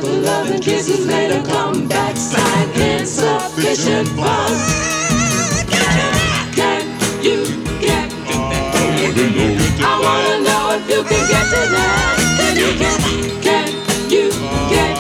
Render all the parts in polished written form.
for love and kisses later come backside. Insufficient funds. Can you get to that? I wanna know if you can get to that. Can you get? Can you get?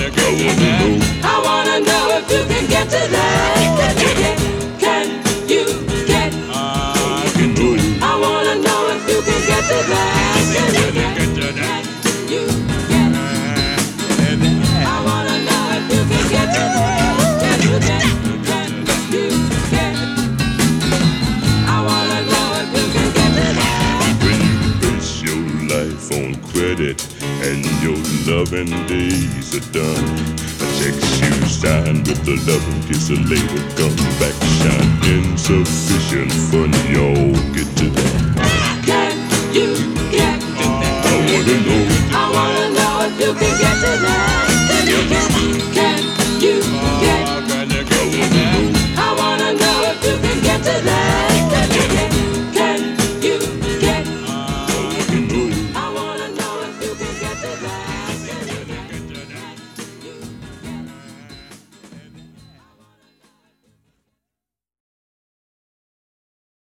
I wanna know if you can get to that. Can you get? Can you get? I can do it. I wanna know if you can get to that. Can you get? Can you get? I wanna know if you can get to that. Can you get? Can you get? I wanna know if you can get to that. When you base your life on credit and your loving days are done, a check you sign with the loving kiss and later come back shine. Insufficient fun, y'all get to that. Can you get? I wanna know. I wanna know if you can get to that.